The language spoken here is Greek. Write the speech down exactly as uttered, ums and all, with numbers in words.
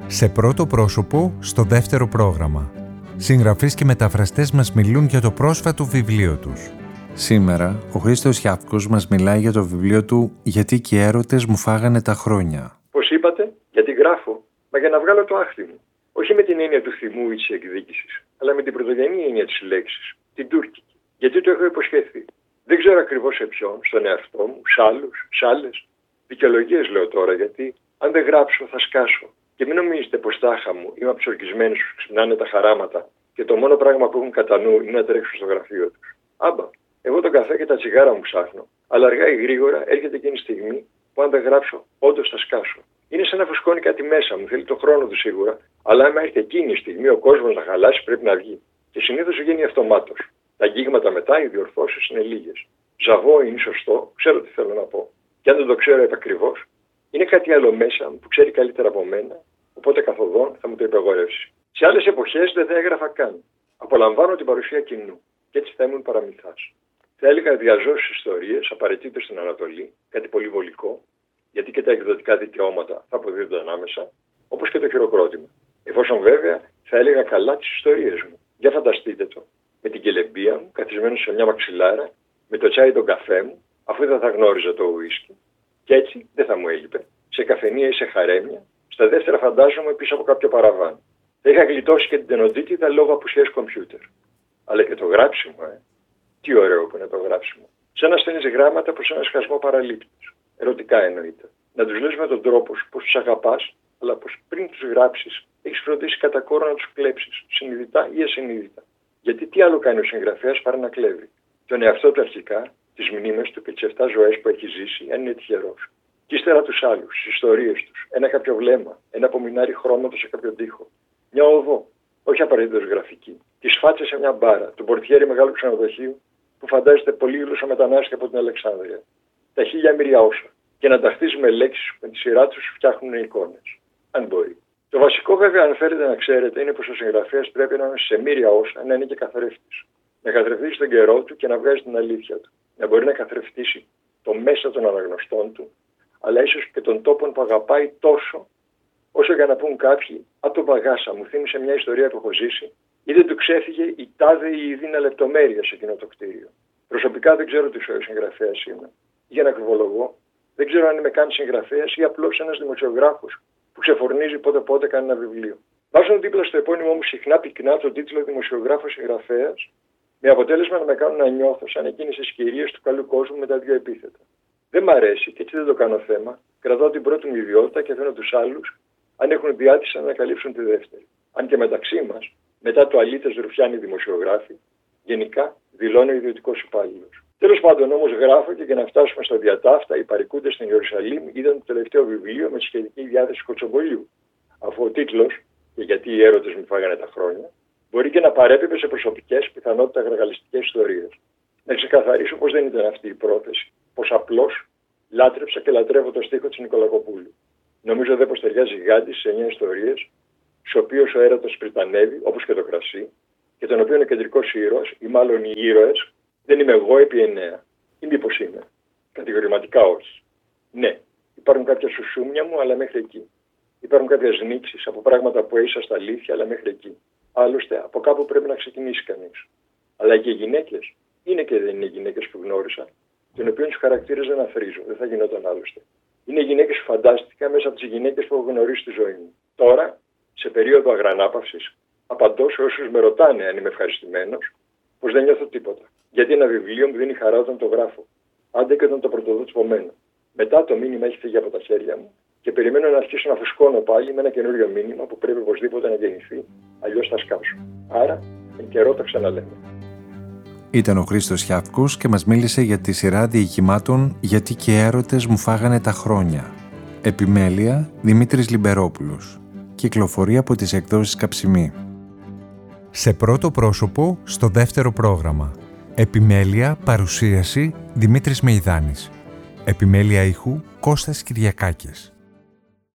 Σε πρώτο πρόσωπο, στο δεύτερο πρόγραμμα. Συγγραφείς και μεταφραστές μας μιλούν για το πρόσφατο βιβλίο τους. Σήμερα, ο Χρήστος Χιάφκος μας μιλάει για το βιβλίο του «Γιατί και οι έρωτες μου φάγανε τα χρόνια». Πώς είπατε, γιατί γράφω, μα για να βγάλω το άχτι μου. Όχι με την έννοια του θυμού ή της εκδίκησης, αλλά με την πρωτογενή έννοια της λέξης, την τουρκική. Γιατί το έχω υποσχεθεί. Δεν ξέρω ακριβώς σε ποιον, στον εαυτό μου, σ' άλλους, σ' άλλες. Δικαιολογίες λέω τώρα, γιατί αν δεν γράψω θα σκάσω. Και μην νομίζετε πως τάχα μου είμαι αψορκισμένος που ξυπνάνε τα χαράματα και το μόνο πράγμα που έχουν κατά νου είναι να τρέξουν στο γραφείο τους. Άμπα, εγώ τον καφέ και τα τσιγάρα μου ψάχνω, αλλά αργά ή γρήγορα έρχεται εκείνη η στιγμή που αν δεν γράψω, όντως θα σκάσω. Είναι σαν να φουσκώνει κάτι μέσα μου, θέλει τον χρόνο του σίγουρα, αλλά άμα έρθει εκείνη η στιγμή ο κόσμος να χαλάσει πρέπει να βγει. Και συνήθως βγαίνει αυτομάτως. Τα αγγίγματα μετά, οι διορθώσεις είναι λίγες. Ζαβό είναι σωστό, ξέρω τι θέλω να πω. Και αν δεν το ξέρω επακριβώς, είναι κάτι άλλο μέσα μου που ξέρει καλύτερα από μένα, οπότε καθοδόν θα μου το υπεγορεύσει. Σε άλλες εποχές δεν θα έγραφα καν. Απολαμβάνω την παρουσία κοινού, και έτσι θα ήμουν παραμυθάς. Θα έλεγα διαζώσεις ιστορίες, απαραίτητες στην Ανατολή, κάτι πολύ βολικό, γιατί και τα εκδοτικά δικαιώματα θα αποδίδονται άμεσα, όπως και το χειροκρότημα. Εφόσον βέβαια θα έλεγα καλά τις ιστορίες μου. Για φανταστείτε το. Με την κελεμπία μου, καθισμένο σε μια μαξιλάρα, με το τσάι τον καφέ μου, αφού δεν θα γνώριζα το ουίσκι. Και έτσι δεν θα μου έλειπε. Σε καφενεία ή σε χαρέμια, στα δεύτερα φαντάζομαι πίσω από κάποιο παραβάν. Θα είχα γλιτώσει και την τενοντίτιδα λόγω απουσίας κομπιούτερ. Αλλά και το γράψιμο, ε. Τι ωραίο που είναι το γράψιμο. Σαν να στέλνεις γράμματα προς ένα σκασμό παραλήπτες. Ερωτικά εννοείται. Να τους λες με τον τρόπο σου πως τους αγαπάς, αλλά πως πριν τους γράψεις έχεις φροντίσει κατά κόρο να τους κλέψεις, συνειδητά ή ασυνείδητα. Γιατί τι άλλο κάνει ο συγγραφέας παρά να κλέβει? Τον εαυτό του αρχικά, τις μνήμες του και τις εφτά ζωές που έχει ζήσει, αν είναι τυχερός. Και ύστερα τους άλλους, τις ιστορίες τους, ένα κάποιο βλέμμα, ένα απομεινάρι χρώματος σε κάποιο τοίχο. Μια οδό, όχι απαραίτητος γραφική. Τις φάτσες σε μια μπάρα, του πορτιέρι μεγάλου ξενοδοχείου που φαντάζεται πολύγλωσσα μετανάστη από την Αλεξάνδρεια. Τα χίλια μοίρια όσα. Και να ταχθείς με λέξεις που με τη σειρά τους φτιάχνουν εικόνες. Αν μπορεί. Το βασικό βέβαια, αν θέλετε να ξέρετε, είναι πως ο συγγραφέας πρέπει να είναι σε μοίρια όσα να είναι και καθρέφτης. Να καθρεφτήσει τον καιρό του και να βγάζει την αλήθεια του. Να μπορεί να καθρεφτήσει το μέσα των αναγνωστών του, αλλά ίσως και των τόπων που αγαπάει τόσο, όσο για να πούν κάποιοι, «Α, το βαγάσα, μου θύμισε μια ιστορία που έχω ζήσει», ή δεν του ξέφυγε η τάδε ή η δίνα λεπτομέρεια σε εκείνο το κτίριο. Προσωπικά δεν ξέρω τι συγγραφέας είμαι. Για να ακριβολογώ, δεν ξέρω αν είμαι καν συγγραφέας ή απλώς ένας δημοσιογράφος που ξεφορνίζει πότε-πότε κάνει ένα βιβλίο. Βάζω δίπλα στο επώνυμό μου συχνά πυκνά τον τίτλο δημοσιογράφος συγγραφέας, με αποτέλεσμα να με κάνουν να νιώθω σαν εκείνες τις κυρίες του καλού κόσμου με τα δύο επίθετα. Δεν μ' αρέσει και έτσι δεν το κάνω θέμα. Κρατάω την πρώτη μου ιδιότητα και αφήνω τους άλλους, αν έχουν διάθεση, να ανακαλύψουν τη δεύτερη. Αν και μεταξύ μας, μετά το αλήτες ρουφιάνοι δημοσιογράφοι, γενικά δηλώνει ο ιδιωτικός υπάλληλος. Τέλος πάντων, όμως, γράφω και για να φτάσουμε στα διατάφτα, οι παρικούντες στην Ιερουσαλήμ είδαν το τελευταίο βιβλίο με τη σχετική διάθεση κοτσομπολιού. Αφού ο τίτλος, και γιατί οι έρωτες μου φάγανε τα χρόνια, μπορεί και να παρέπιπε σε προσωπικές, πιθανότητα γαργαλιστικές ιστορίες. Να ξεκαθαρίσω πως δεν ήταν αυτή η πρόθεση. Πως απλώς λάτρεψα και λατρεύω το στίχο της Νικολακοπούλου. Νομίζω δε πως ταιριάζει γάντι σε εννιά ιστορίες, στους οποίους ο έρωτας πριτανεύει, όπως και το κρασί, και τον οποίο ο κεντρικός ήρωας, ή μάλλον οι ήρωες, δεν είμαι εγώ επί εννέα. Ή μήπως είμαι? Κατηγορηματικά όχι. Ναι, υπάρχουν κάποια σουσούμια μου, αλλά μέχρι εκεί. Υπάρχουν κάποιες νήξεις από πράγματα που έζησα στα αλήθεια, αλλά μέχρι εκεί. Άλλωστε, από κάπου πρέπει να ξεκινήσει κανείς. Αλλά και οι γυναίκες, είναι και δεν είναι οι γυναίκες που γνώρισα, των οποίων τους χαρακτήρες δεν αθρίζω, δεν θα γινόταν άλλωστε. Είναι γυναίκες που φαντάστηκα μέσα από τις γυναίκες που έχω γνωρίσει στη ζωή μου. Τώρα, σε περίοδο αγρανάπαυσης, απαντώ σε όσους με ρωτάνε αν είμαι ευχαριστημένος, πως δεν νιώθω τίποτα. Γιατί ένα βιβλίο μου δίνει χαρά όταν το γράφω. Άντε και όταν το πρωτοδώ τσπομένο. Μετά το μήνυμα έχει φύγει από τα χέρια μου και περιμένω να αρχίσω να φουσκώνω πάλι με ένα καινούριο μήνυμα που πρέπει οπωσδήποτε να γεννηθεί, αλλιώς θα σκάσω. Άρα, εν καιρό το ξαναλέμε. Ήταν ο Χρήστος Χιάφκος και μας μίλησε για τη σειρά διηγημάτων «Γιατί και οι έρωτες μου φάγανε τα χρόνια». Επιμέλεια Δημήτρης Λιμπερόπουλος. Κυκλοφορεί από τις εκδόσεις Καψιμή. Σε πρώτο πρόσωπο, στο δεύτερο πρόγραμμα. Επιμέλεια, παρουσίαση Δημήτρης Μεϊδάνης. Επιμέλεια ήχου Κώστας Κυριακάκης.